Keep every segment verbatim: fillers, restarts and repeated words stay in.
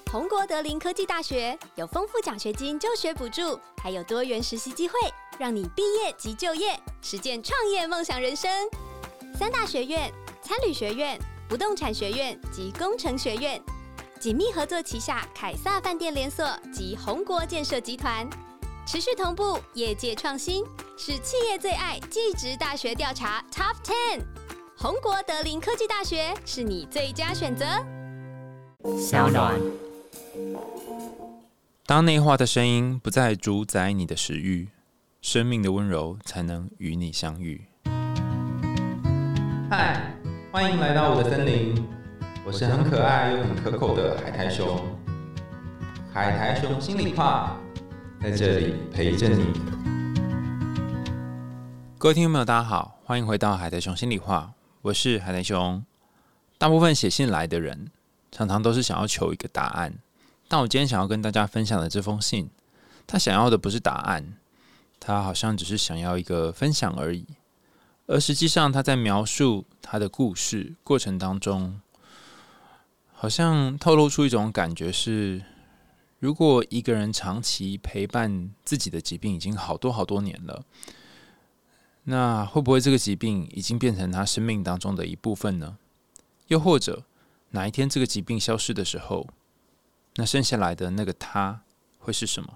宏国德林科技大学有丰富奖学金就学补助，还有多元实习机会，让你毕业即就业，实践创业梦想人生。三大学院、餐旅学院、不动产学院及工程学院紧密合作旗下凯撒饭店连锁及宏国建设集团，持续同步业界创新，是企业最爱技职大学调查 Top 十。宏国德林科技大学是你最佳选择。 小暖。当内化的声音不再主宰你的食欲，生命的温柔才能与你相遇。 嗨，欢迎来到我的森林，我是很可爱又很可口的海苔熊。海苔熊心里话，在这里陪着你。 各位听众朋友，大家好，欢迎回到海苔熊心里话，我是海苔熊。大部分写信来的人，常常都是想要求一个答案。但我今天想要跟大家分享的这封信，他想要的不是答案，他好像只是想要一个分享而已。而实际上他在描述他的故事过程当中，好像透露出一种感觉是，如果一个人长期陪伴自己的疾病已经好多好多年了，那会不会这个疾病已经变成他生命当中的一部分呢？又或者哪一天这个疾病消失的时候，那剩下来的那个他会是什么？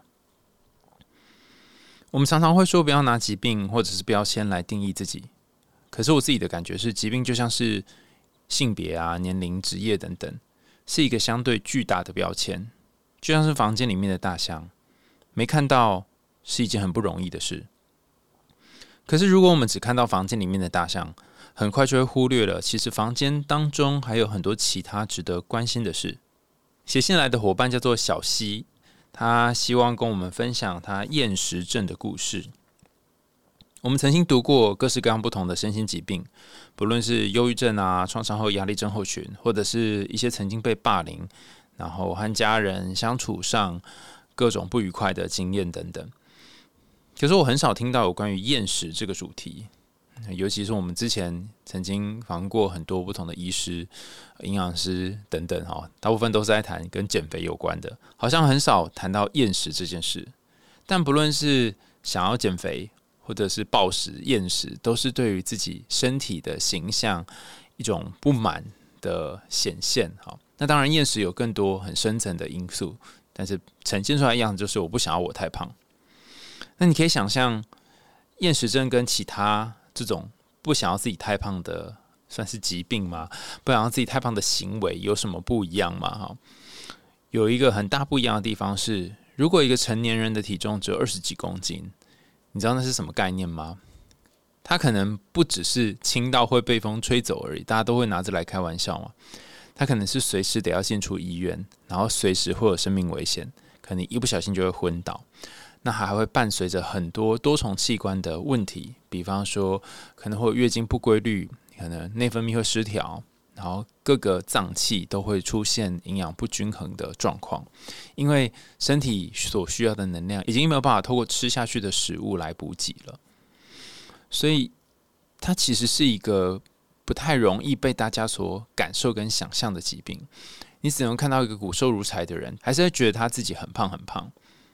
我们常常会说不要拿疾病或者是标签来定义自己，可是我自己的感觉是，疾病就像是性别啊、年龄、职业等等，是一个相对巨大的标签，就像是房间里面的大象，没看到是一件很不容易的事。可是如果我们只看到房间里面的大象，很快就会忽略了，其实房间当中还有很多其他值得关心的事。写信来的伙伴叫做小溪，他希望跟我们分享他厌食症的故事。我们曾经读过各式各样不同的身心疾病，不论是忧郁症啊、创伤后压力症候群，或者是一些曾经被霸凌，然后和家人相处上各种不愉快的经验等等。可是我很少听到有关于厌食这个主题，尤其是我们之前曾经访问过很多不同的医师、营养师等等，大部分都是在谈跟减肥有关的，好像很少谈到厌食这件事。但不论是想要减肥，或者是暴食、厌食，都是对于自己身体的形象一种不满的显现。那当然，厌食有更多很深层的因素，但是呈现出来的样子就是我不想要我太胖。那你可以想象，厌食症跟其他这种不想要自己太胖的算是疾病吗？不想要自己太胖的行为有什么不一样吗？有一个很大不一样的地方是，如果一个成年人的体重只有二十几公斤，你知道那是什么概念吗？他可能不只是轻到会被风吹走而已，大家都会拿着来开玩笑嘛。他可能是随时得要进出医院，然后随时会有生命危险，可能一不小心就会昏倒。那还会伴随着很多多重器官的问题，比方说可能会有月经不规律，可能内分泌会失调，然后各个脏器都会出现营养不均衡的状况，因为身体所需要的能量已经没有办法透过吃下去的食物来补给了，所以它其实是一个不太容易被大家所感受跟想象的疾病。你只能看到一个骨瘦如柴的人，还是会觉得他自己很胖很胖。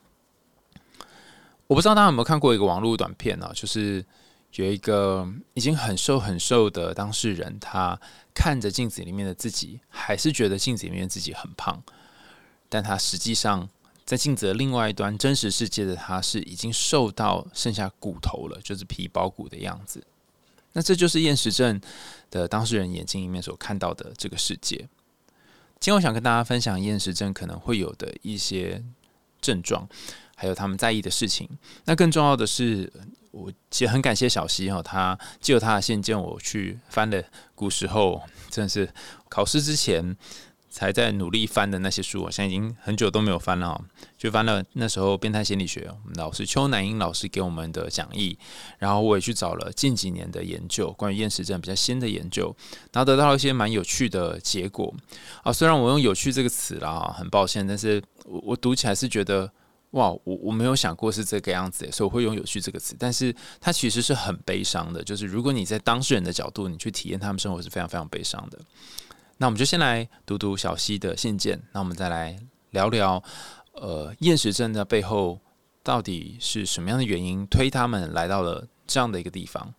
我不知道大家有没有看过一个网络短片啊，就是有一个已经很瘦很瘦的当事人，他看着镜子里面的自己，还是觉得镜子里面的自己很胖，但他实际上在镜子的另外一端，真实世界的他是已经瘦到剩下骨头了，就是皮包骨的样子。那这就是厌食症的当事人眼睛里面所看到的这个世界。今天我想跟大家分享厌食症可能会有的一些症状，还有他们在意的事情。那更重要的是，我其实很感谢小溪，他借由他的信件，我去翻了古时候，真的是考试之前才在努力翻的那些书，我现在已经很久都没有翻了，就翻了那时候变态心理学，我们老师邱乃英老师给我们的讲义，然后我也去找了近几年的研究，关于厌食症比较新的研究，然后得到了一些蛮有趣的结果。啊，虽然我用有趣这个词啦，很抱歉，但是我我读起来是觉得哇，我我没有想过是这个样子，所以我会用有趣这个词，但是它其实是很悲伤的，就是如果你在当事人的角度，你去体验他们生活是非常非常悲伤的。那我们就先来读读小溪的信件，那我们再来聊聊呃厌食症的背后到底是什么样的原因推他们来到了这样的一个地方。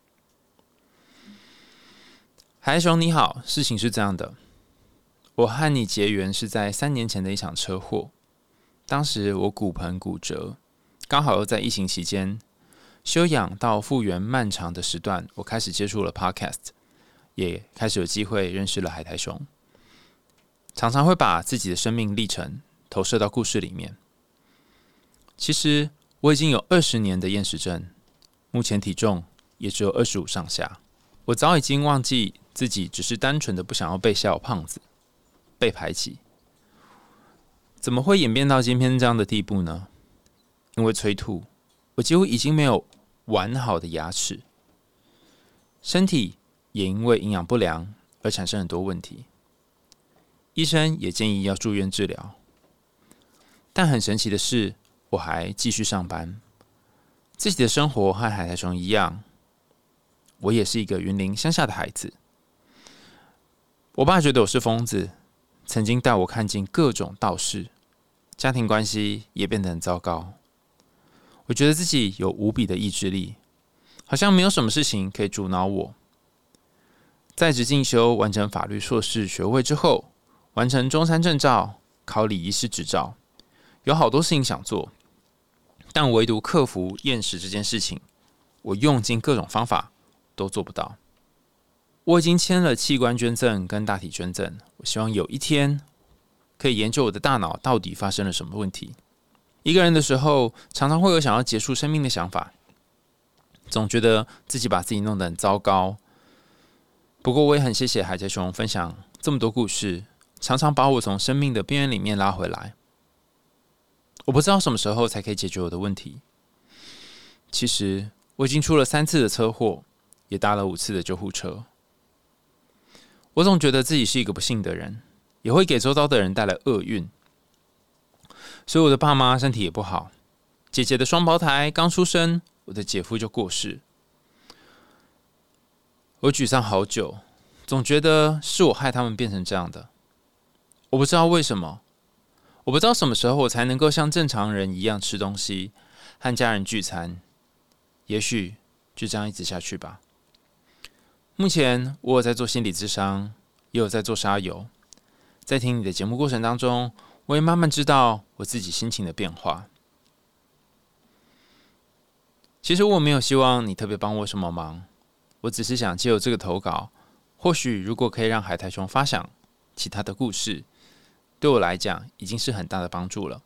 海苔熊你好，事情是这样的，我和你结缘是在三年前的一场车祸，当时我骨盆骨折，刚好又在疫情期间，休养到复原漫长的时段，我开始接触了 Podcast， 也开始有机会认识了海苔熊，常常会把自己的生命历程投射到故事里面。其实我已经有二十年的厌食症，目前体重也只有二十五上下，我早已经忘记自己只是单纯的不想要被笑胖子，被排挤。怎么会演变到今天这样的地步呢？因为催吐，我几乎已经没有完好的牙齿，身体也因为营养不良而产生很多问题，医生也建议要住院治疗。但很神奇的是，我还继续上班，自己的生活和海苔熊一样，我也是一个云林乡下的孩子。我爸觉得我是疯子，曾经带我看尽各种道士，家庭关系也变得很糟糕。我觉得自己有无比的意志力，好像没有什么事情可以阻挠我。在职进修，完成法律硕士学位之后，完成中山证照，考礼仪师执照，有好多事情想做，但唯独克服厌食这件事情，我用尽各种方法都做不到。我已经签了器官捐赠跟大体捐赠，我希望有一天可以研究我的大脑到底发生了什么问题。一个人的时候，常常会有想要结束生命的想法，总觉得自己把自己弄得很糟糕。不过我也很谢谢海苔熊分享这么多故事，常常把我从生命的边缘里面拉回来。我不知道什么时候才可以解决我的问题。其实我已经出了三次的车祸，也搭了五次的救护车。我总觉得自己是一个不幸的人，也会给周遭的人带来厄运。所以我的爸妈身体也不好，姐姐的双胞胎刚出生，我的姐夫就过世。我沮丧好久，总觉得是我害他们变成这样的。我不知道为什么，我不知道什么时候我才能够像正常人一样吃东西，和家人聚餐。也许就这样一直下去吧。目前我有在做心理咨商，也有在做沙游。在听你的节目过程当中，我也慢慢知道我自己心情的变化。其实我没有希望你特别帮我什么忙，我只是想借由这个投稿，或许如果可以让海苔熊发想其他的故事，对我来讲已经是很大的帮助了。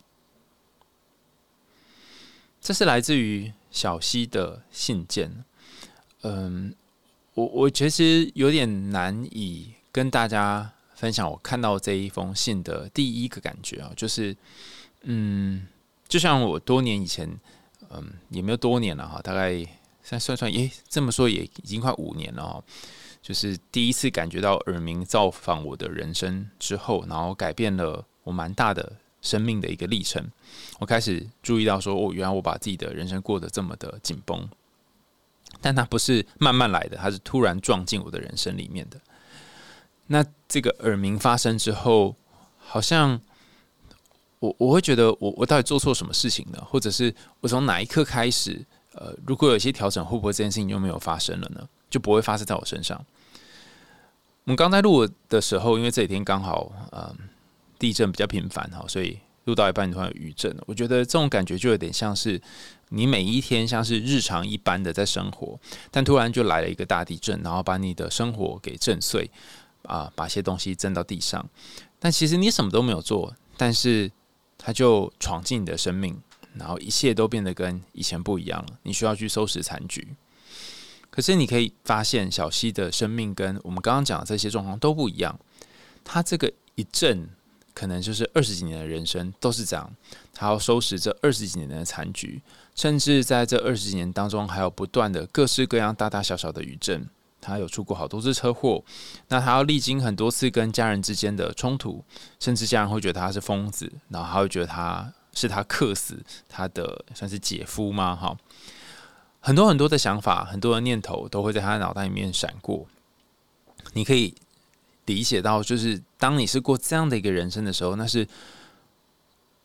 这是来自于小溪的信件。嗯，我我其实有点难以跟大家分享我看到这一封信的第一个感觉啊，就是嗯，就像我多年以前，嗯，也没有多年了哈，大概算算算，诶，这么说也已经快五年了哦。就是第一次感觉到耳鸣造访我的人生之后，然后改变了我蛮大的生命的一个历程。我开始注意到说，哦，原来我把自己的人生过得这么的紧绷。但它不是慢慢来的，它是突然撞进我的人生里面的。那这个耳鸣发生之后，好像我我会觉得我我到底做错什么事情呢？或者是我从哪一刻开始，呃，如果有一些调整，会不会这件事情就没有发生了呢？就不会发生在我身上。我们刚在录的时候，因为这几天刚好呃地震比较频繁哈，所以录到一半突然有余震，我觉得这种感觉就有点像是你每一天像是日常一般的在生活，但突然就来了一个大地震，然后把你的生活给震碎啊，把些东西震到地上。但其实你什么都没有做，但是它就闯进你的生命，然后一切都变得跟以前不一样了。你需要去收拾残局。可是你可以发现，小溪的生命跟我们刚刚讲的这些状况都不一样。他这个一阵，可能就是二十几年的人生都是这样。他要收拾这二十几年的残局，甚至在这二十几年当中，还有不断的各式各样大大小小的余震。他有出过好多次车祸，那他要历经很多次跟家人之间的冲突，甚至家人会觉得他是疯子，然后他会觉得他是他克死他的算是姐夫吗？哈。很多很多的想法，很多的念头都会在他的脑袋里面闪过。你可以理解到，就是当你是过这样的一个人生的时候，那是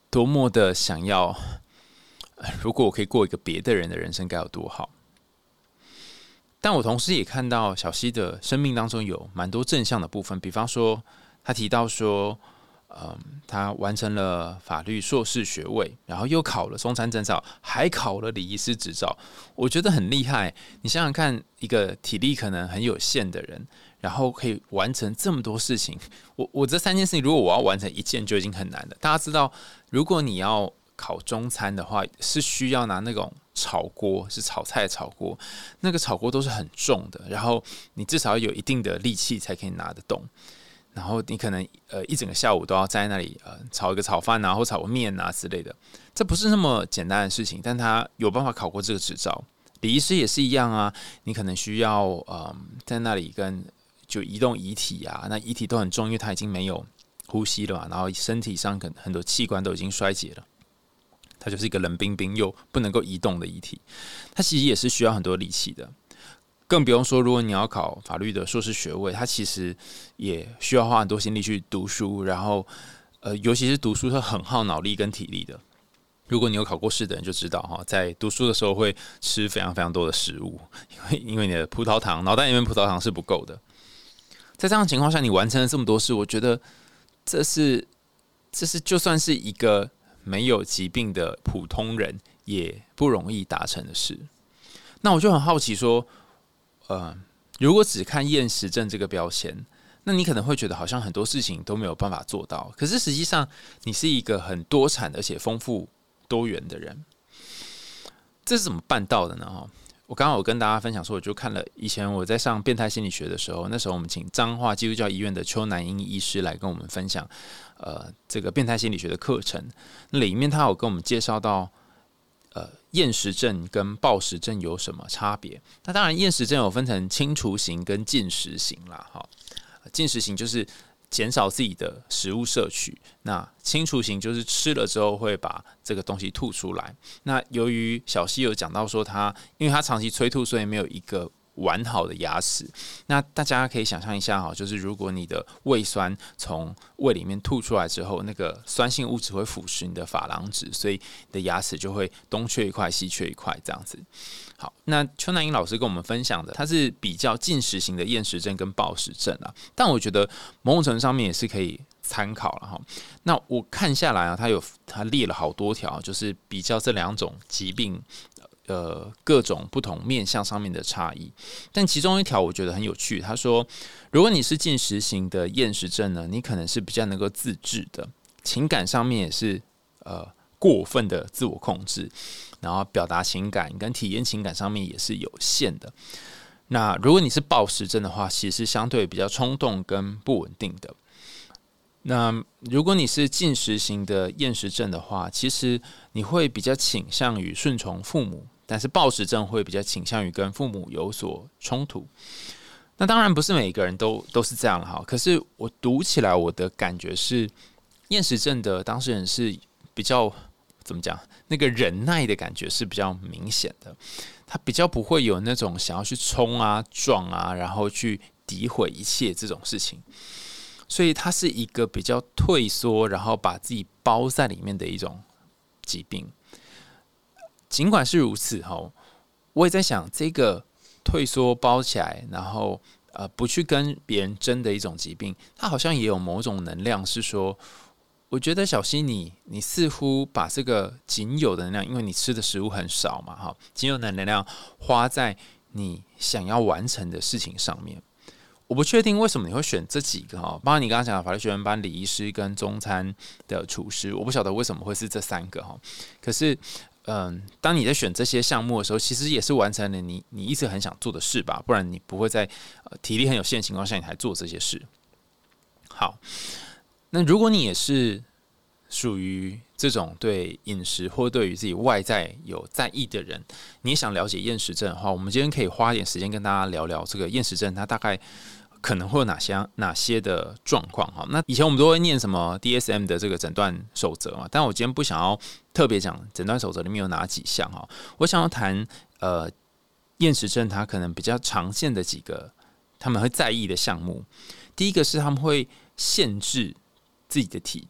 多么的想要，如果我可以过一个别的人的人生该有多好。但我同时也看到小希的生命当中有蛮多正向的部分，比方说他提到说，嗯，他完成了法律硕士学位，然后又考了中餐证照，还考了礼仪师执照，我觉得很厉害。你想想看，一个体力可能很有限的人，然后可以完成这么多事情，我我这三件事情，如果我要完成一件就已经很难了。大家知道，如果你要考中餐的话，是需要拿那种炒锅，是炒菜的炒锅，那个炒锅都是很重的，然后你至少有一定的力气才可以拿得动。然后你可能呃一整个下午都要在那里呃炒一个炒饭啊，或炒个面啊之类的，这不是那么简单的事情。但他有办法考过这个执照。礼仪师也是一样啊，你可能需要呃在那里跟就移动遗体啊，那遗体都很重，因为他已经没有呼吸了嘛，然后身体上可能很多器官都已经衰竭了。它就是一个冷冰冰又不能够移动的遗体，它其实也是需要很多力气的。更不用说，如果你要考法律的硕士学位，它其实也需要花很多心力去读书，然后呃，尤其是读书，它很耗脑力跟体力的。如果你有考过试的人就知道哈，在读书的时候会吃非常非常多的食物，因为因为你的葡萄糖脑袋里面葡萄糖是不够的。在这样的情况下，你完成了这么多事，我觉得这是这是就算是一个没有疾病的普通人也不容易达成的事。那我就很好奇说，呃，如果只看厌食症这个标签，那你可能会觉得好像很多事情都没有办法做到。可是实际上，你是一个很多产而且丰富多元的人，这是怎么办到的呢？我刚刚有跟大家分享说，我就看了以前我在上变态心理学的时候，那时候我们请彰化基督教医院的邱南英医师来跟我们分享，呃，这个变态心理学的课程。那里面他有跟我们介绍到，呃，厌食症跟暴食症有什么差别？那当然，厌食症有分成清除型跟进食型啦。哈，进食型就是减少自己的食物摄取，那清除型就是吃了之后会把这个东西吐出来。那由于小希有讲到说他，因为他长期催吐，所以没有一个完好的牙齿。那大家可以想象一下哈，就是如果你的胃酸从胃里面吐出来之后，那个酸性物质会腐蚀你的珐琅质，所以你的牙齿就会东缺一块西缺一块这样子。好，那邱南英老师跟我们分享的，他是比较进食型的厌食症跟暴食症啊，但我觉得某种程度上面也是可以参考了哈。那我看下来啊，他有他列了好多条，就是比较这两种疾病。呃，各种不同面向上面的差异，但其中一条我觉得很有趣。他说，如果你是进食型的厌食症呢，你可能是比较能够自制的，情感上面也是呃过分的自我控制，然后表达情感跟体验情感上面也是有限的。那如果你是暴食症的话，其实是相对比较冲动跟不稳定的。那如果你是进食型的厌食症的话，其实你会比较倾向于顺从父母，但是暴食症会比较倾向于跟父母有所冲突。那当然不是每一个人都都是这样哈，可是我读起来我的感觉是，厌食症的当事人是比较怎么讲，那个忍耐的感觉是比较明显的，他比较不会有那种想要去冲啊撞啊，然后去诋毁一切这种事情。所以它是一个比较退缩，然后把自己包在里面的一种疾病。尽管是如此，我也在想，这个退缩包起来，然后呃不去跟别人争的一种疾病，它好像也有某种能量，是说，我觉得小希你你似乎把这个仅有的能量，因为你吃的食物很少嘛，哈，仅有的能量花在你想要完成的事情上面。我不确定为什么你会选这几个哈，包括你刚刚讲的法律学院班、礼仪师跟中餐的厨师，我不晓得为什么会是这三个哈。可是，嗯，当你在选这些项目的时候，其实也是完成了你你一直很想做的事吧，不然你不会在、呃、体力很有限的情况下，你还做这些事。好，那如果你也是属于这种对饮食或对于自己外在有在意的人，你也想了解厌食症的话，我们今天可以花一点时间跟大家聊聊这个厌食症，它大概可能会有哪些哪些的状况哈？那以前我们都会念什么 D S M 的这个诊断守则嘛，但我今天不想要特别讲诊断守则里面有哪几项哈，我想要谈呃厌食症它可能比较常见的几个他们会在意的项目。第一个是他们会限制自己的体重，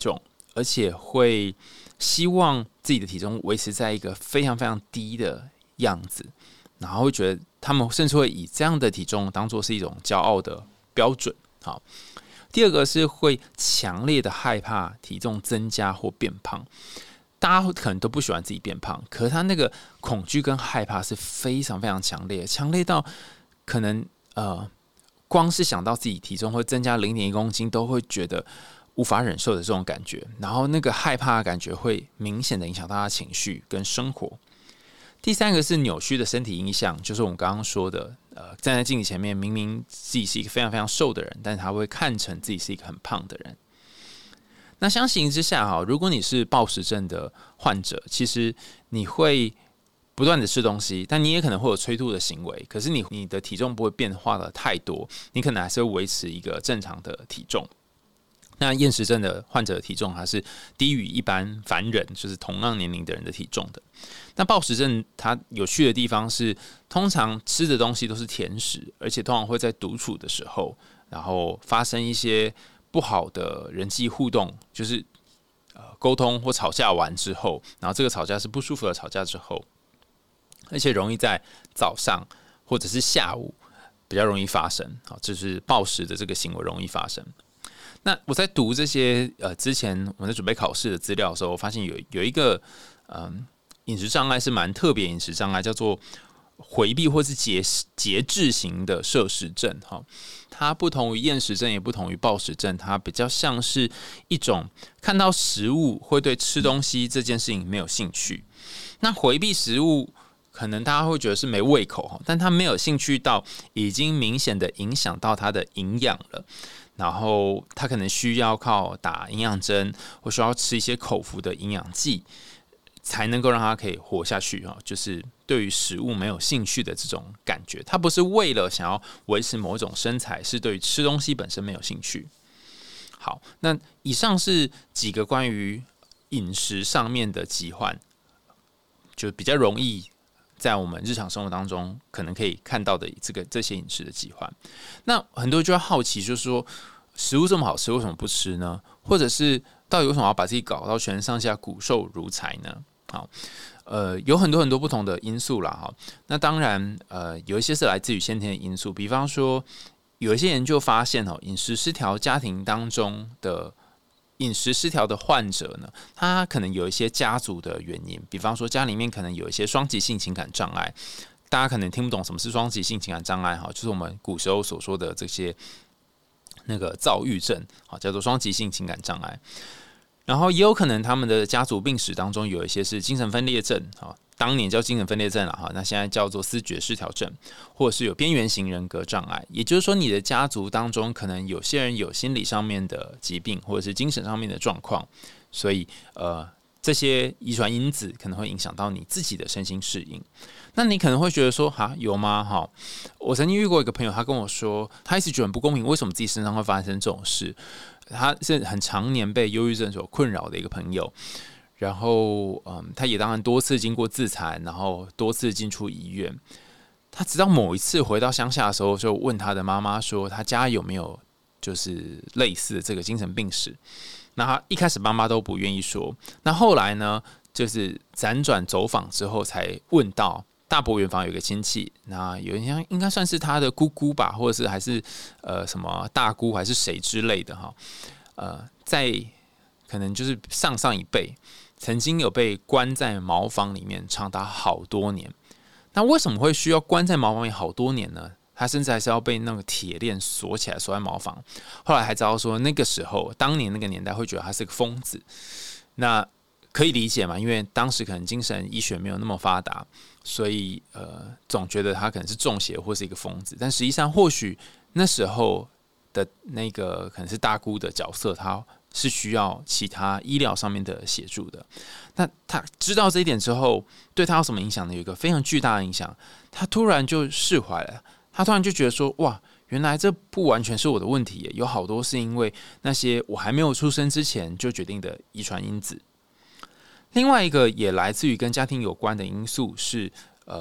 而且会希望自己的体重维持在一个非常非常低的样子，然后会觉得他们甚至会以这样的体重当作是一种骄傲的标准。好，第二个是会强烈的害怕体重增加或变胖。大家可能都不喜欢自己变胖，可是他那个恐惧跟害怕是非常非常强烈，强烈到可能呃，光是想到自己体重会增加零点一公斤，都会觉得无法忍受的这种感觉。然后那个害怕的感觉会明显的影响到他的情绪跟生活。第三个是扭曲的身体印象，就是我们刚刚说的，呃，站在镜子前面，明明自己是一个非常非常瘦的人，但是他会看成自己是一个很胖的人。那相形之下，如果你是暴食症的患者，其实你会不断的吃东西，但你也可能会有催吐的行为，可是你你的体重不会变化的太多，你可能还是会维持一个正常的体重。那厌食症的患者的体重还是低于一般凡人，就是同样年龄的人的体重的。那暴食症它有趣的地方是，通常吃的东西都是甜食，而且通常会在独处的时候，然后发生一些不好的人际互动，就是呃沟通或吵架完之后，然后这个吵架是不舒服的吵架之后，而且容易在早上或者是下午比较容易发生。好，就是暴食的这个行为容易发生。那我在读这些呃之前我在准备考试的资料的时候，我发现有有一个嗯饮食障碍是蛮特别饮食障碍，叫做回避或是节节制型的摄食症。哈，它不同于厌食症，也不同于暴食症，它比较像是一种看到食物会对吃东西这件事情没有兴趣。那回避食物，可能大家会觉得是没胃口，但他没有兴趣到已经明显的影响到他的营养了。然后他可能需要靠打营养针，或需要吃一些口服的营养剂，才能够让他可以活下去。就是对于食物没有兴趣的这种感觉，他不是为了想要维持某种身材，是对于吃东西本身没有兴趣。好，那以上是几个关于饮食上面的疾患，就比较容易在我们日常生活当中可能可以看到的这个这些饮食的疾患。那很多人就会好奇，就是说食物这么好吃，为什么不吃呢？或者是到底为什么要把自己搞到全身上下骨瘦如柴呢？好，呃，有很多很多不同的因素啦。哈，那当然，呃，有一些是来自于先天的因素，比方说有一些研究发现，哦，饮食失调家庭当中的饮食失调的患者呢，他可能有一些家族的原因，比方说家里面可能有一些双极性情感障碍。大家可能听不懂什么是双极性情感障碍，就是我们古时候所说的这些那个躁郁症，叫做双极性情感障碍。然后也有可能他们的家族病史当中有一些是精神分裂症，当年叫精神分裂症了，那现在叫做思觉失调症，或者是有边缘型人格障碍。也就是说，你的家族当中可能有些人有心理上面的疾病，或者是精神上面的状况，所以呃，这些遗传因子可能会影响到你自己的身心适应。那你可能会觉得说，哈，有吗？哈，我曾经遇过一个朋友，他跟我说，他一直觉得很不公平，为什么自己身上会发生这种事？他是很常年被忧郁症所困扰的一个朋友，然后嗯，他也当然多次经过自残，然后多次进出医院。他直到某一次回到乡下的时候，就问他的妈妈说，他家有没有就是类似的这个精神病史？那他一开始妈妈都不愿意说，那后来呢，就是辗转走访之后，才问到大伯远房有一个亲戚，那有人像应该算是他的姑姑吧，或者是还是呃什么大姑还是谁之类的哈，呃，在可能就是上上一辈曾经有被关在茅房里面长达好多年。那为什么会需要关在茅房里好多年呢？他甚至还是要被那个铁链锁起来，锁在茅房。后来还知道说，那个时候当年那个年代会觉得他是个疯子。那可以理解嘛，因为当时可能精神医学没有那么发达，所以呃，总觉得他可能是中邪或是一个疯子。但实际上，或许那时候的那个可能是大姑的角色，他是需要其他医疗上面的协助的。那他知道这一点之后，对他有什么影响呢？有一个非常巨大的影响，他突然就释怀了。他突然就觉得说，哇，原来这不完全是我的问题耶，有好多是因为那些我还没有出生之前就决定的遗传因子。另外一个也来自于跟家庭有关的因素是，呃，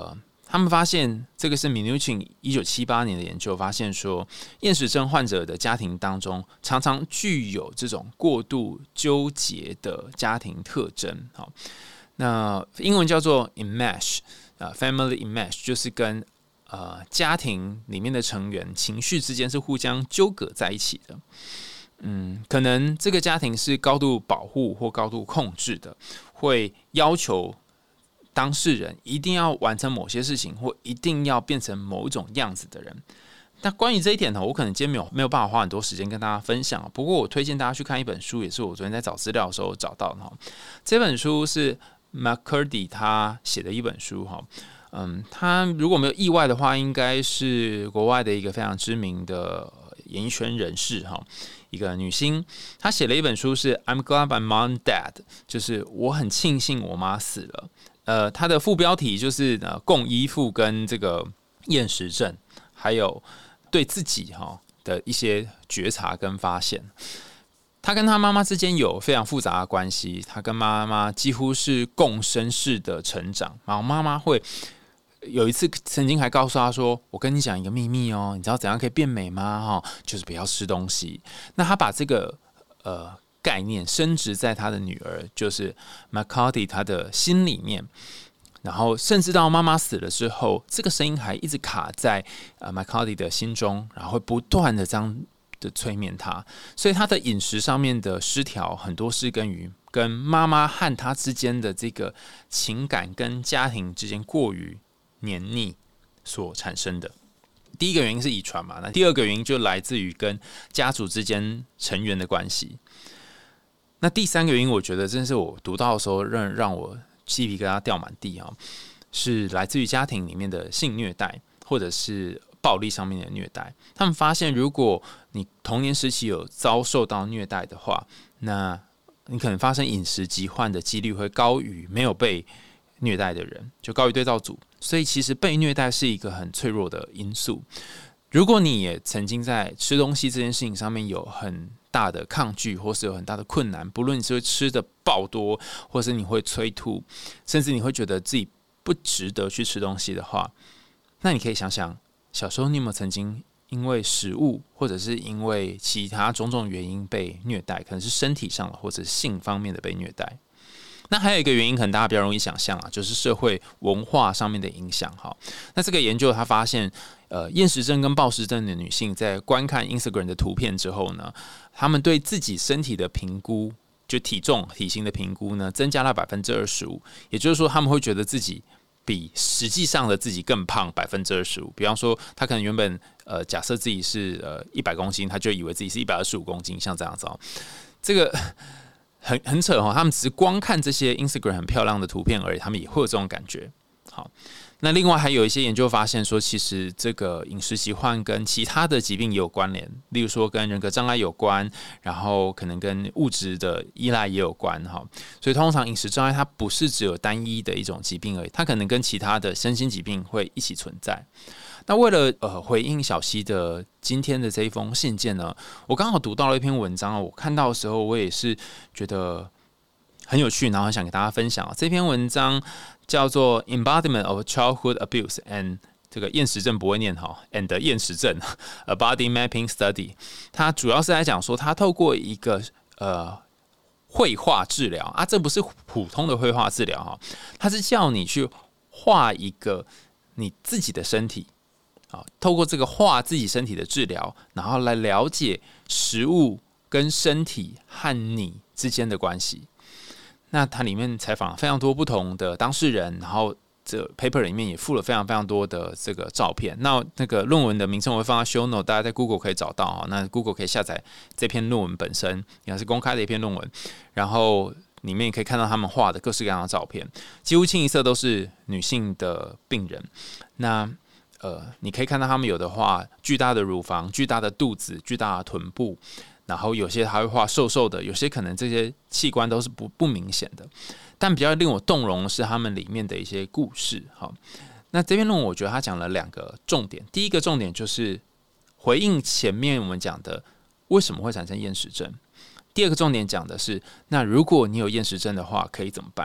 他们发现这个是 Minuchin 一九七八年的研究，发现说厌食症患者的家庭当中常常具有这种过度纠结的家庭特征。好，那英文叫做 enmesh， 呃 family enmesh， 就是跟呃家庭里面的成员情绪之间是互相纠葛在一起的。嗯，可能这个家庭是高度保护或高度控制的，会要求当事人一定要完成某些事情，或一定要变成某一种样子的人。那关于这一点呢，我可能今天没有没有办法花很多时间跟大家分享。不过我推荐大家去看一本书，也是我昨天在找资料的时候找到的。这本书是 McCurdy 他写的一本书哈。嗯，他如果没有意外的话，应该是国外的一个非常知名的演艺圈人士哈，一个女星。她写了一本书是 I'm glad my mom dead， 就是我很庆幸我妈死了。呃，它的副标题就是呃共依附跟这个厌食症，还有对自己哈的一些觉察跟发现。他跟他妈妈之间有非常复杂的关系，他跟妈妈几乎是共生式的成长。然后妈妈会有一次曾经还告诉他说：“我跟你讲一个秘密哦，你知道怎样可以变美吗？哈，就是不要吃东西。”那他把这个呃。概念深植在他的女儿，就是 McCarthy 他的心里面，然后甚至到妈妈死了之后，这个声音还一直卡在呃 McCarthy 的心中，然后会不断的这样的催眠他，所以他的饮食上面的失调，很多是跟于跟妈妈和他之间的这个情感跟家庭之间过于黏腻所产生的。第一个原因是遗传嘛，那第二个原因就来自于跟家族之间成员的关系。那第三个原因，我觉得真是我读到的时候让让我鸡皮疙瘩掉满地啊，是来自于家庭里面的性虐待，或者是暴力上面的虐待。他们发现，如果你童年时期有遭受到虐待的话，那你可能发生饮食疾患的几率会高于没有被虐待的人，就高于对照组。所以，其实被虐待是一个很脆弱的因素。如果你也曾经在吃东西这件事情上面有很大的抗拒，或是有很大的困难，不论你是会吃的爆多，或是你会催吐，甚至你会觉得自己不值得去吃东西的话，那你可以想想，小时候你有没有曾经因为食物，或者是因为其他种种原因被虐待，可能是身体上的或者是性方面的被虐待。那还有一个原因，可能大家比较容易想象啊，就是社会文化上面的影响哈。那这个研究他发现，呃，厌食症跟暴食症的女性在观看 Instagram 的图片之后呢，她们对自己身体的评估，就体重、体型的评估呢，增加了百分之二十五。也就是说，她们会觉得自己比实际上的自己更胖百分之二十五。比方说，她可能原本呃假设自己是呃一百公斤，她就以为自己是一百二十五公斤，像这样子哦，这个。很很扯哈，他们只是光看这些 Instagram 很漂亮的图片而已，他们也会有这种感觉。好，那另外还有一些研究发现说，其实这个饮食疾患跟其他的疾病也有关联，例如说跟人格障碍有关，然后可能跟物质的依赖也有关哈。所以通常饮食障碍它不是只有单一的一种疾病而已，它可能跟其他的身心疾病会一起存在。那为了呃回应小溪的今天的这一封信件呢，我刚好读到了一篇文章，我看到的时候我也是觉得很有趣，然后很想给大家分享。这篇文章叫做 Embodiment of Childhood Abuse and 这个厌食症不会念好 and 厌食症 A Body Mapping Study。它主要是在讲说，它透过一个呃绘画治疗啊，这不是普通的绘画治疗哈，它是叫你去画一个你自己的身体。透过这个画自己身体的治疗，然后来了解食物跟身体和你之间的关系。那它里面采访非常多不同的当事人，然后这 paper 里面也附了非常非常多的这个照片。那那个论文的名称我会放在 show note， 大家在 Google 可以找到。那 Google 可以下载这篇论文本身，也是公开的一篇论文。然后里面也可以看到他们画的各式各样的照片，几乎清一色都是女性的病人。那呃，你可以看到他们有的画巨大的乳房、巨大的肚子、巨大的臀部，然后有些还会画瘦瘦的，有些可能这些器官都是不不明显的。但比较令我动容的是他们里面的一些故事。好，那这篇论文我觉得他讲了两个重点，第一个重点就是回应前面我们讲的为什么会产生厌食症，第二个重点讲的是，那如果你有厌食症的话，可以怎么办？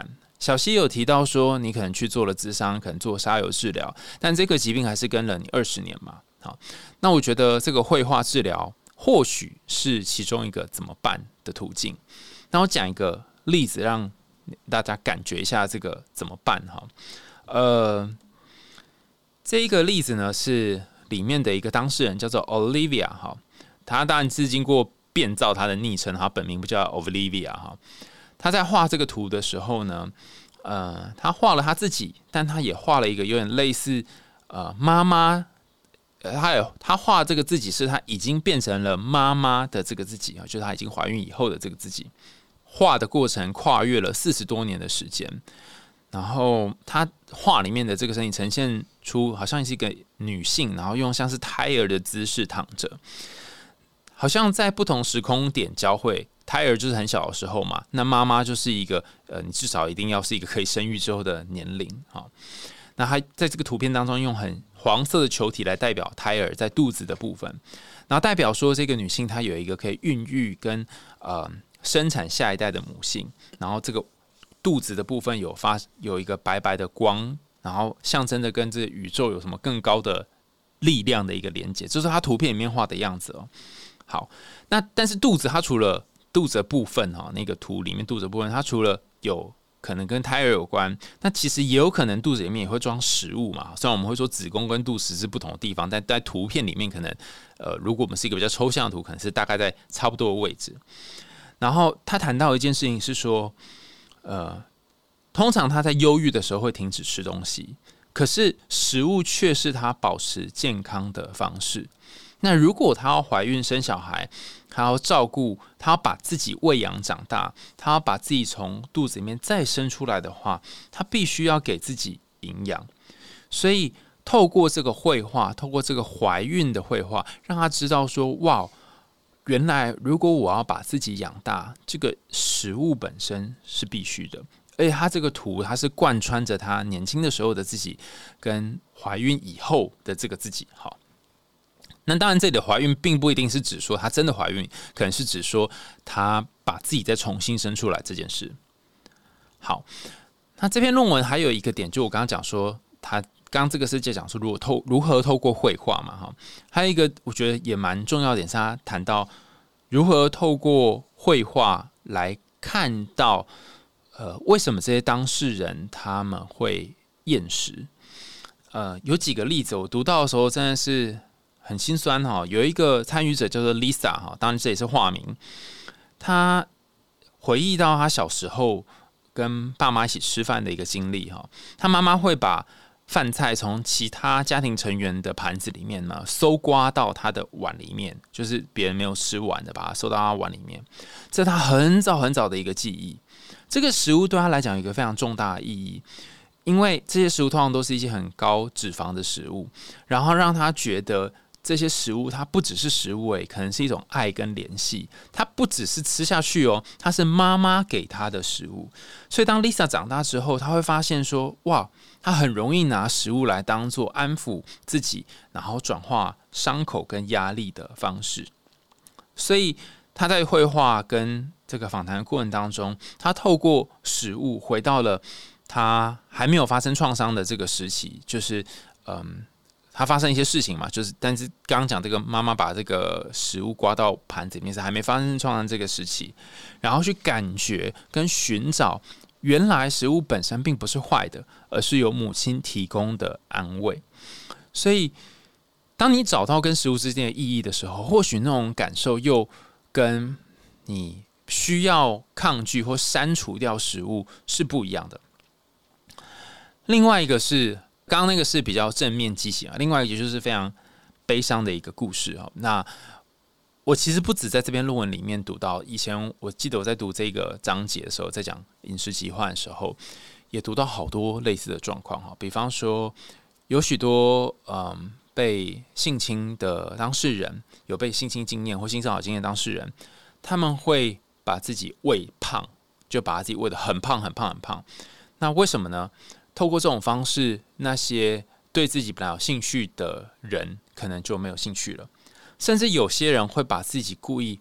小溪有提到说，你可能去做了諮商，可能做沙游治疗，但这个疾病还是跟了你二十年嘛。好，那我觉得这个绘画治疗或许是其中一个怎么办的途径。那我讲一个例子，让大家感觉一下这个怎么办哈。呃，这一个例子呢是里面的一个当事人叫做 Olivia 哈，他当然是经过变造他的昵称，他本名不叫 Olivia 哈。他在画这个图的时候呢，呃，他画了他自己，但他也画了一个有点类似呃妈妈，他有他画这个自己是他已经变成了妈妈的这个自己，就是他已经怀孕以后的这个自己。画的过程跨越了四十多年的时间，然后他画里面的这个身体呈现出好像是一个女性，然后用像是胎儿的姿势躺着，好像在不同时空点交汇。胎儿就是很小的时候嘛，那妈妈就是一个呃，你至少一定要是一个可以生育之后的年龄哈。那他在这个图片当中用很黄色的球体来代表胎儿在肚子的部分，然后代表说这个女性她有一个可以孕育跟呃生产下一代的母性，然后这个肚子的部分有发有一个白白的光，然后象征的跟这个宇宙有什么更高的力量的一个连接，这是他图片里面画的样子哦。好，那但是肚子它除了肚子的部分哈，那个图里面肚子的部分，它除了有可能跟胎儿有关，那其实也有可能肚子里面也会装食物嘛。虽然我们会说子宫跟肚脐是不同的地方，但在图片里面可能，呃，如果我们是一个比较抽象的图，可能是大概在差不多的位置。然后他谈到一件事情是说，呃，通常他在忧郁的时候会停止吃东西，可是食物却是他保持健康的方式。那如果她要怀孕生小孩，她要照顾，她要把自己喂养长大，她要把自己从肚子里面再生出来的话，她必须要给自己营养。所以透过这个绘画，透过这个怀孕的绘画，让她知道说，哇，原来如果我要把自己养大，这个食物本身是必须的。而且她这个图，它是贯穿着她年轻的时候的自己，跟怀孕以后的这个自己。好。那当然，这里的怀孕并不一定是指说她真的怀孕，可能是指说她把自己再重新生出来这件事。好，那这篇论文还有一个点，就我刚刚讲说，他刚刚这个是在讲说如何透如何透过绘画嘛，哈，还有一个我觉得也蛮重要的点是，他谈到如何透过绘画来看到，呃，为什么这些当事人他们会厌食。呃，有几个例子我读到的时候真的是很心酸哈。有一个参与者叫做 Lisa 哈，当然这也是化名。她回忆到她小时候跟爸妈一起吃饭的一个经历哈。她妈妈会把饭菜从其他家庭成员的盘子里面呢搜刮到她的碗里面，就是别人没有吃完的，把它收到她碗里面。这是她很早很早的一个记忆。这个食物对她来讲有一个非常重大的意义。因为这些食物通常都是一些很高脂肪的食物，然后让他觉得这些食物它不只是食物，可能是一种爱跟联系。它不只是吃下去哦，它是妈妈给他的食物。所以当 Lisa 长大之后，他会发现说，哇，他很容易拿食物来当作安抚自己，然后转化伤口跟压力的方式。所以他在绘画跟这个访谈的过程当中，他透过食物回到了他还没有发生创伤的这个时期，就是嗯，他发生一些事情嘛，就是但是刚刚讲这个妈妈把这个食物刮到盘子里面是还没发生创伤这个时期，然后去感觉跟寻找原来食物本身并不是坏的，而是由母亲提供的安慰。所以当你找到跟食物之间的意义的时候，或许那种感受又跟你需要抗拒或删除掉食物是不一样的。另外一个是，刚刚那个是比较正面积极啊，另外一个就是非常悲伤的一个故事。那我其实不止在这篇论文里面读到，以前我记得我在读这个章节的时候，在讲饮食疾患的时候，也读到好多类似的状况。比方说，有许多嗯被性侵的当事人，有被性侵经验或性骚扰经验的当事人，他们会把自己喂胖，就把自己喂得很胖很胖很胖。那为什么呢？透过这种方式，那些对自己本来有兴趣的人可能就没有兴趣了，甚至有些人会把自己故意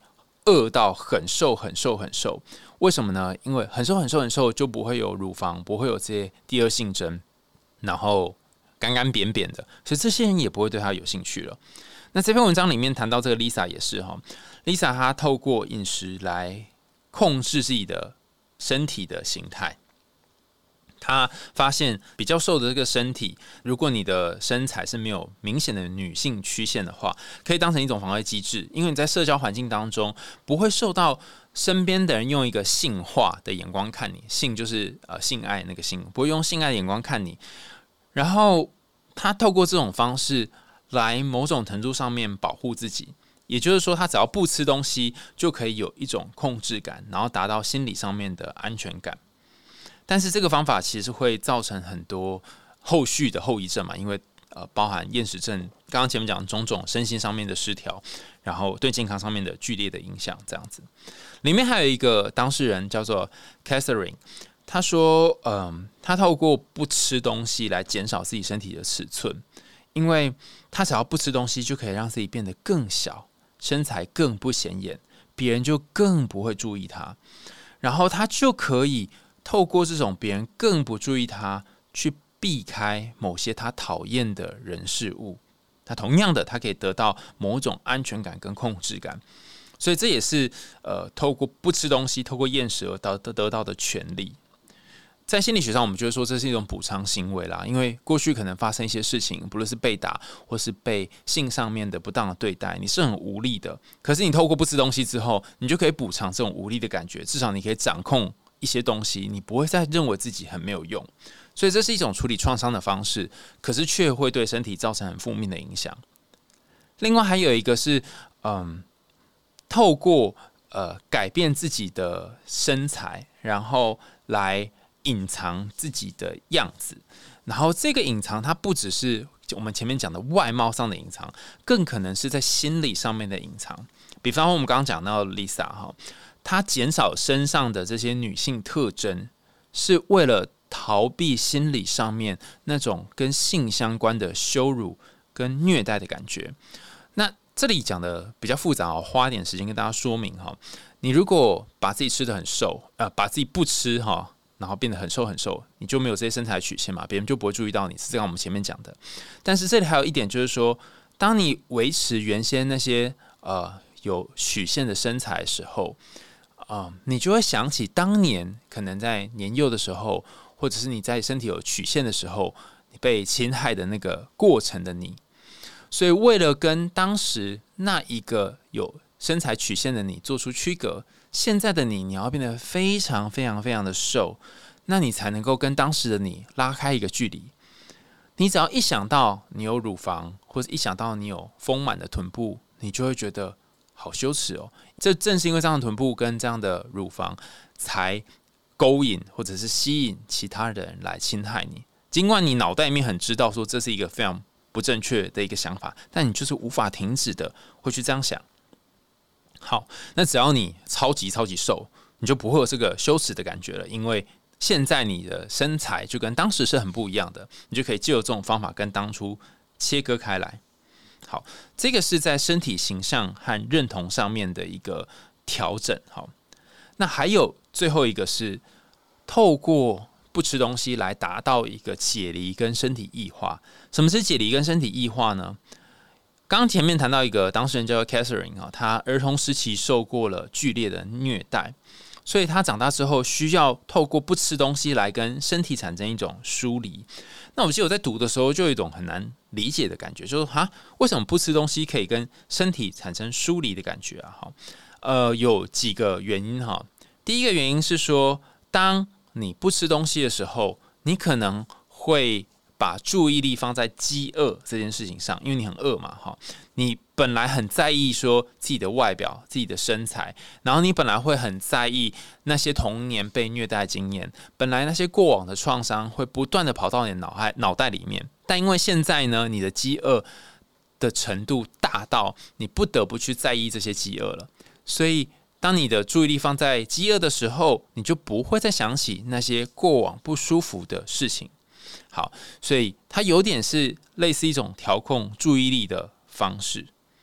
饿到很瘦很瘦很瘦。为什么呢？因为很瘦很瘦很瘦就不会有乳房，不会有这些第二性征，然后干干扁扁的，所以这些人也不会对他有兴趣了。那这篇文章里面谈到这个 Lisa 也是哈 ，Lisa 她透过饮食来控制自己的身体的形态。她发现比较瘦的这个身体，如果你的身材是没有明显的女性曲线的话，可以当成一种防卫机制，因为你在社交环境当中不会受到身边的人用一个性化的眼光看你，性就是呃性爱那个性，不会用性爱的眼光看你。然后他透过这种方式来某种程度上面保护自己，也就是说，他只要不吃东西，就可以有一种控制感，然后达到心理上面的安全感。但是这个方法其实会造成很多后续的后遗症嘛，因为呃包含厌食症，刚刚前面讲的种种身心上面的失调，然后对健康上面的剧烈的影响，这样子。里面还有一个当事人叫做 Catherine， 他说，嗯，他透过不吃东西来减少自己身体的尺寸，因为他只要不吃东西，就可以让自己变得更小，身材更不显眼，别人就更不会注意他，然后他就可以透过这种别人更不注意他，去避开某些他讨厌的人事物。他同样的，他可以得到某种安全感跟控制感，所以这也是呃透过不吃东西，透过厌食而得得到的权利。在心理学上，我们就会说这是一种补偿行为啦，因为过去可能发生一些事情，不论是被打或是被性上面的不当的对待，你是很无力的。可是你透过不吃东西之后，你就可以补偿这种无力的感觉，至少你可以掌控一些东西，你不会再认为自己很没有用。所以这是一种处理创伤的方式，可是却会对身体造成很负面的影响。另外还有一个是，嗯，透过呃改变自己的身材，然后来隐藏自己的样子。然后这个隐藏，它不只是我们前面讲的外貌上的隐藏，更可能是在心理上面的隐藏。比方说我们刚刚讲到 Lisa 哈，她减少身上的这些女性特征，是为了逃避心理上面那种跟性相关的羞辱跟虐待的感觉。那这里讲的比较复杂，花一点时间跟大家说明哈。你如果把自己吃得很瘦，呃，把自己不吃哈，然后变得很瘦很瘦，你就没有这些身材曲线嘛，别人就不会注意到你，是这样我们前面讲的。但是这里还有一点就是说，当你维持原先那些呃有曲线的身材的时候，呃，你就会想起当年可能在年幼的时候，或者是你在身体有曲线的时候，你被侵害的那个过程的你。所以为了跟当时那一个有身材曲线的你做出区隔，现在的你你要变得非常非常非常的瘦，那你才能够跟当时的你拉开一个距离。你只要一想到你有乳房，或者一想到你有丰满的臀部，你就会觉得好羞耻哦。这正是因为这样的臀部跟这样的乳房，才勾引或者是吸引其他人来侵害你。尽管你脑袋里面很知道说这是一个非常不正确的一个想法，但你就是无法停止的会去这样想。好，那只要你超级超级瘦，你就不会有这个羞耻的感觉了，因为现在你的身材就跟当时是很不一样的，你就可以借由这种方法跟当初切割开来。好，这个是在身体形象和认同上面的一个调整。好，那还有最后一个是透过不吃东西来达到一个解离跟身体异化。什么是解离跟身体异化呢？刚刚前面谈到一个当事人叫做 Catherine， 她儿童时期受过了剧烈的虐待，所以她长大之后需要透过不吃东西来跟身体产生一种疏离。那我记得我在读的时候就有一种很难理解的感觉，就是哈，为什么不吃东西可以跟身体产生疏离的感觉啊？哈，呃，有几个原因哈。第一个原因是说，当你不吃东西的时候，你可能会把注意力放在饥饿这件事情上，因为你很饿嘛，哈，你本来很在意说自己的外表、自己的身材，然后你本来会很在意那些童年被虐待的经验，本来那些过往的创伤会不断的跑到你的脑海脑袋里面，但因为现在呢，你的饥饿的程度大到你不得不去在意这些饥饿了，所以当你的注意力放在饥饿的时候，你就不会再想起那些过往不舒服的事情。好，所以它有点是类似一种调控注意力的方式。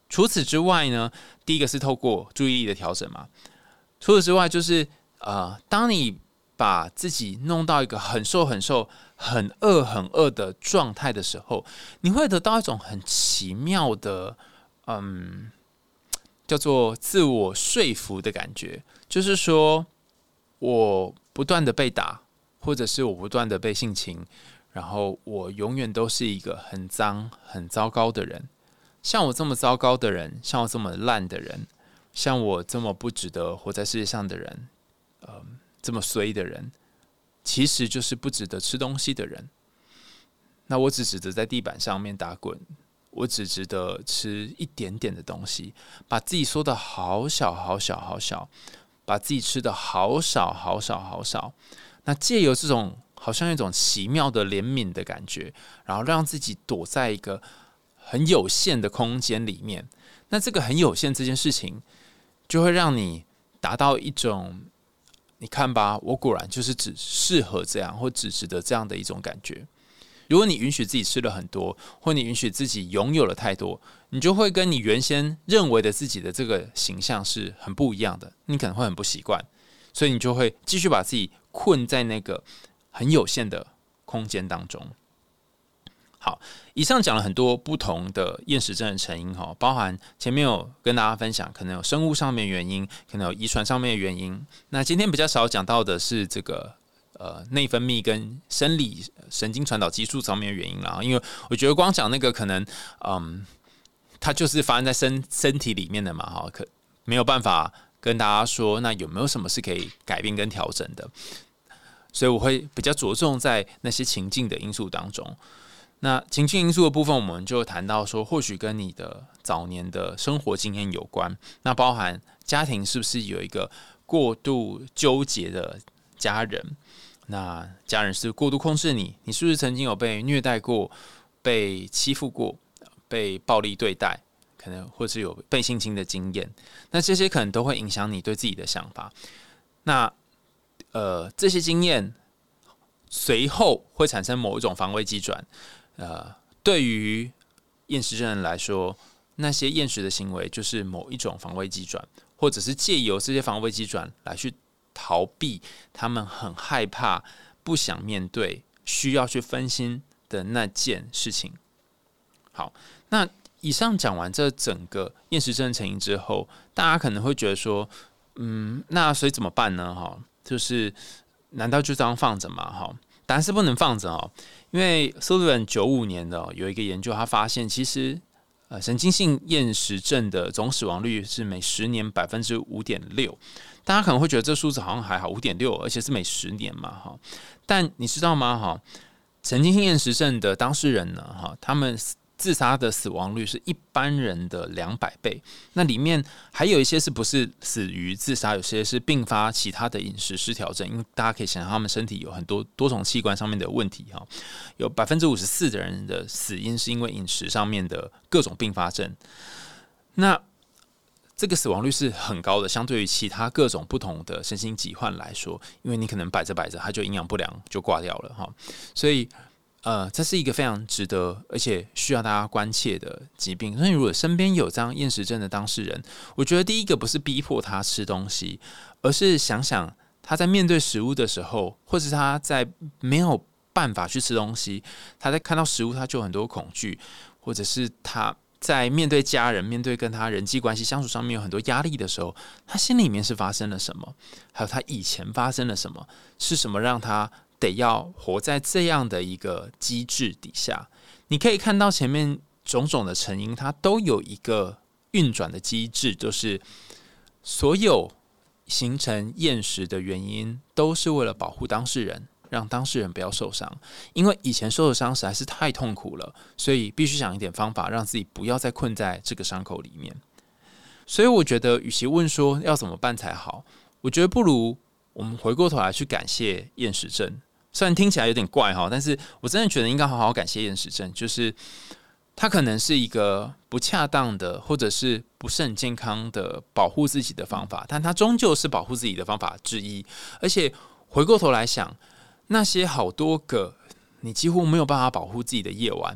除此之外呢，第一个是透过注意力的调整嘛。除此之外，就是呃，当你把自己弄到一个很瘦、很瘦、很饿、很饿的状态的时候，你会得到一种很奇妙的，嗯，叫做自我说服的感觉。就是说，我不断的被打，或者是我不断的被性侵，然后我永远都是一个很脏、很糟糕的人。像我这么糟糕的人，像我这么烂的人，像我这么不值得活在世界上的人，呃，这么衰的人，其实就是不值得吃东西的人。那我只值得在地板上面打滚，我只值得吃一点点的东西，把自己缩得好小好小好小，把自己吃得好少好少好少。那借由这种好像一种奇妙的怜悯的感觉，然后让自己躲在一个很有限的空间里面。那这个很有限这件事情，就会让你达到一种，你看吧，我果然就是只适合这样，或只值得这样的一种感觉。如果你允许自己吃了很多，或你允许自己拥有了太多，你就会跟你原先认为的自己的这个形象是很不一样的，你可能会很不习惯，所以你就会继续把自己困在那个很有限的空间当中。好，以上讲了很多不同的厌食症的成因，包含前面有跟大家分享，可能有生物上面的原因，可能有遗传上面的原因。那今天比较少讲到的是这个呃内分泌跟生理神经传导激素上面的原因啦。因为我觉得光讲那个可能，嗯，它就是发生在身身体里面的嘛，哈，可没有办法跟大家说，那有没有什么是可以改变跟调整的？所以我会比较着重在那些情境的因素当中。那情境因素的部分，我们就谈到说，或许跟你的早年的生活经验有关。那包含家庭是不是有一个过度纠结的家人？那家人是过度控制你，你是不是曾经有被虐待过、被欺负过、被暴力对待？可能或是有被性侵的经验？那这些可能都会影响你对自己的想法。那呃，这些经验随后会产生某一种防卫机转。呃，对于厌食症人来说，那些厌食的行为就是某一种防卫机转，或者是借由这些防卫机转来去逃避他们很害怕、不想面对、需要去分心的那件事情。好，那以上讲完这整个厌食症成因之后，大家可能会觉得说，嗯，那所以怎么办呢？哈，就是难道就这样放着吗？哈，答案是不能放着哦。因为 Sullivan 九五年的、哦、有一个研究，他发现其实呃神经性厌食症的总死亡率是每十年百分之五点六。大家可能会觉得这数字好像还好，五点六，而且是每十年嘛，哈。但你知道吗？哈，神经性厌食症的当事人呢，哈，他们自杀的死亡率是一般人的两百倍。那里面还有一些是不是死于自杀，有些是并发其他的饮食失调症，因为大家可以想象他们身体有很多多种器官上面的问题，有百分之五十四的人的死因是因为饮食上面的各种并发症。那这个死亡率是很高的，相对于其他各种不同的身心疾患来说，因为你可能摆着摆着，它就营养不良就挂掉了，所以呃，这是一个非常值得而且需要大家关切的疾病。所以如果身边有这样厌食症的当事人，我觉得第一个不是逼迫他吃东西，而是想想他在面对食物的时候，或是他在没有办法去吃东西，他在看到食物他就有很多恐惧，或者是他在面对家人、面对跟他人际关系相处上面有很多压力的时候，他心里面是发生了什么？还有他以前发生了什么？是什么让他得要活在这样的一个机制底下？你可以看到前面种种的成因，它都有一个运转的机制，就是所有形成厌食的原因都是为了保护当事人，让当事人不要受伤。因为以前受的伤实在是太痛苦了，所以必须想一点方法让自己不要再困在这个伤口里面。所以我觉得与其问说要怎么办才好，我觉得不如我们回过头来去感谢厌食症。虽然听起来有点怪，但是我真的觉得应该好好感谢厌食症，就是它可能是一个不恰当的或者是不是很健康的保护自己的方法，但它终究是保护自己的方法之一。而且回过头来想，那些好多个你几乎没有办法保护自己的夜晚，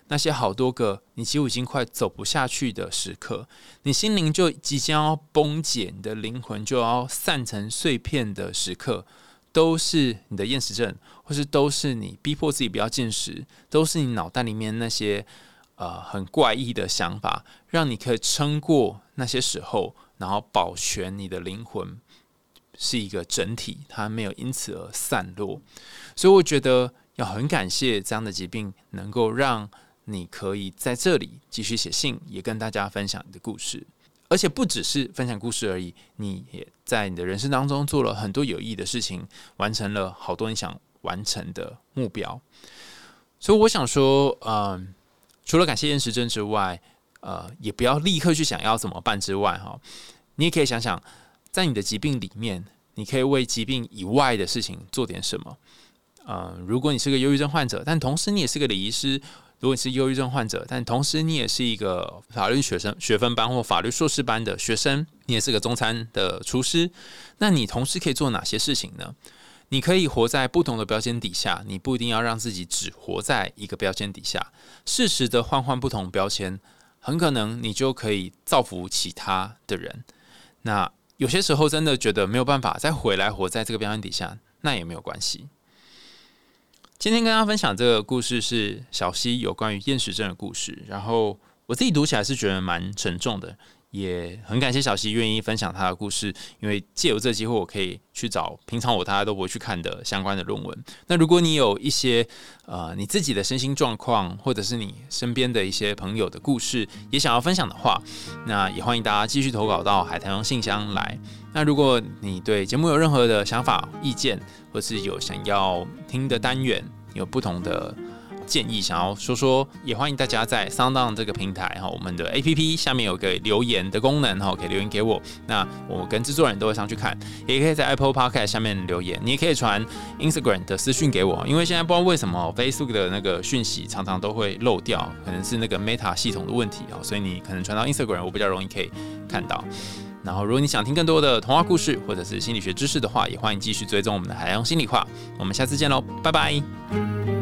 那些好多个你几乎已经快走不下去的时刻，你心灵就即将要崩解，你的灵魂就要散成碎片的时刻，都是你的厌食症，或是都是你逼迫自己不要进食，都是你脑袋里面那些呃很怪异的想法，让你可以撑过那些时候，然后保全你的灵魂是一个整体，它没有因此而散落。所以我觉得要很感谢这样的疾病，能够让你可以在这里继续写信，也跟大家分享你的故事。而且不只是分享故事而已，你也在你的人生当中做了很多有意义的事情，完成了好多你想完成的目标。所以我想说，呃、除了感谢厌食症之外，呃，也不要立刻去想要怎么办之外，你也可以想想，在你的疾病里面，你可以为疾病以外的事情做点什么。呃，如果你是个忧郁症患者，但同时你也是个礼仪师；如果你是忧郁症患者，但同时你也是一个法律学生、学分班或法律硕士班的学生，你也是个中餐的厨师，那你同时可以做哪些事情呢？你可以活在不同的标签底下，你不一定要让自己只活在一个标签底下，适时的换换不同标签，很可能你就可以造福其他的人。那有些时候真的觉得没有办法再回来活在这个标签底下，那也没有关系。今天跟大家分享这个故事是小溪有关于厌食症的故事，然后我自己读起来是觉得蛮沉重的，也很感谢小溪愿意分享他的故事，因为借由这个机会，我可以去找平常我大家都不会去看的相关的论文。那如果你有一些呃你自己的身心状况，或者是你身边的一些朋友的故事，也想要分享的话，那也欢迎大家继续投稿到海苔熊信箱来。那如果你对节目有任何的想法、意见，或是有想要听的单元，有不同的建议想要说说，也欢迎大家在 SoundOn 这个平台，我们的 A P P 下面有个留言的功能，可以留言给我，那我跟制作人都会上去看，也可以在 Apple Podcast 下面留言，你也可以传 Instagram 的私讯给我，因为现在不知道为什么 Facebook 的那个讯息常常都会漏掉，可能是那个 Meta 系统的问题，所以你可能传到 Instagram 我比较容易可以看到。然后如果你想听更多的童话故事或者是心理学知识的话，也欢迎继续追踪我们的海洋心理话。我们下次见喽，拜拜。